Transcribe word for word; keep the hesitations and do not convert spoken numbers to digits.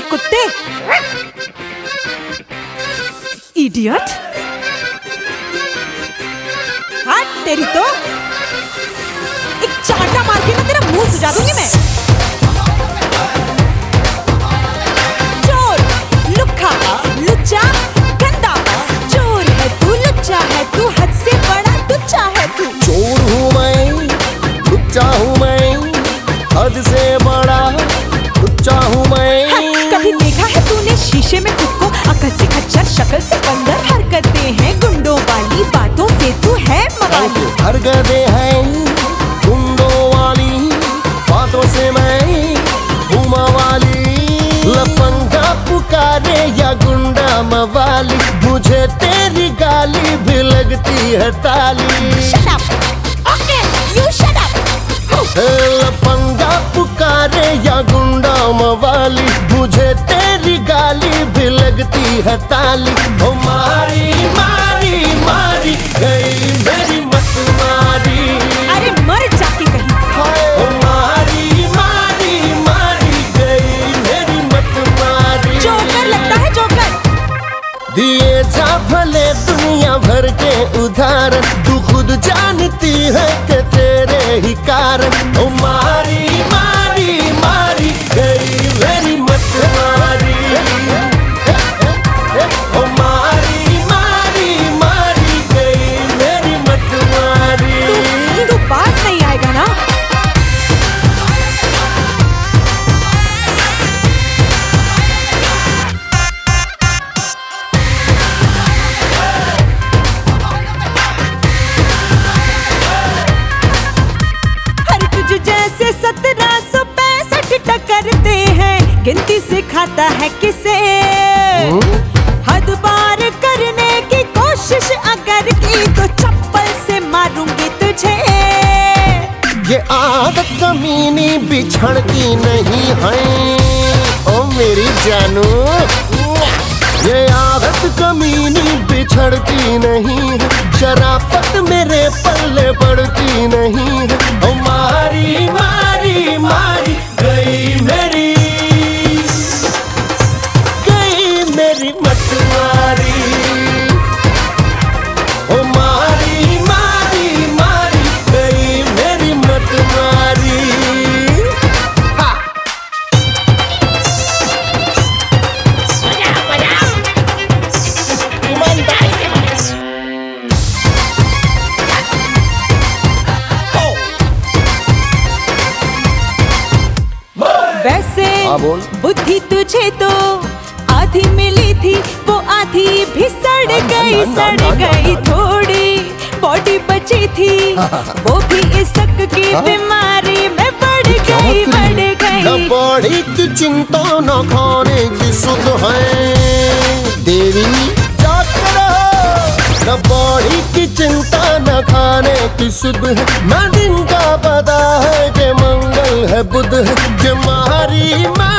ए कुत्ते, इडियट, हाँ तेरी तो एक चांटा मार के ना तेरा मुंह सुजा दूंगी मैं। चोर, लुक्खा, लुच्चा, गंदा, चोर है तू, लुच्चा है तू, हद से बड़ा टुच्चा है तू। चोर हूँ मैं, लुच्चा हूँ मैं, हद से बड़ा टुच्चा हूँ मैं। हाँ, कभी देखा है तूने शीशे में खुद को? अकल से खच्चर, शक्ल से बंदर, हरकतें हैं गुंडों वाली, बातों से तू है मवाली। हरकतें हैं गुंडों वाली, बातों से मैं हूँ मवाली। लफंगा पुकारे या गुंडा मवाली, मुझे तेरी गाली भी लगती है ताली। Shut up. Okay, you shut up. लफंगा पुकारे या गुंडा मवाली, मुझे तेरी गाली भी लगती है ताली। ओ मारी मारी मारी गई मेरी मत मारी। अरे मर जाके कहीं। ओ मारी मारी मारी गई मेरी मत मारी। जोकर लगता है जोकर। दिए जा भले दुनिया भर के उदाहरण, तू खुद जानती है कि तेरे ही कारण। ओ मारी मारी मारी गई मेरी मत मारी। ओ मारी मारी मारी गई मेरी मत मारी। तू तू पास नहीं आएगा ना? जैसे सत्रह सौ पैंसठ टकरते हैं, गिनती सिखाता है किसे? हद पार करने की कोशिश अगर की तो चप्पल से मारूंगी तुझे। ये आदत कमीनी बिछड़ती नहीं है ओ मेरी जानू, ये आदत कमीनी बिछड़ती नहीं है, शराफत मेरे पल्ले पड़ती नहीं है। ओ मारी मारी मारी गई मेरी, गई मेरी मत मारी। ओ मारी मारी मारी गई मेरी मत मारी। वैसे बोल। बुद्धि तुझे तो आधी मिली थी, वो आधी भी सड़ गई सड़ गई। थोड़ी बॉडी बची थी, वो भी इसक की बीमारी में बढ़ गई बढ़ गई। न बॉडी की चिंता न खाने की सुध है देवी जाकर रहो। न बॉडी की चिंता न खाने की सुध है, न दिन का पता है कि मंगल है बुध है। कि मारी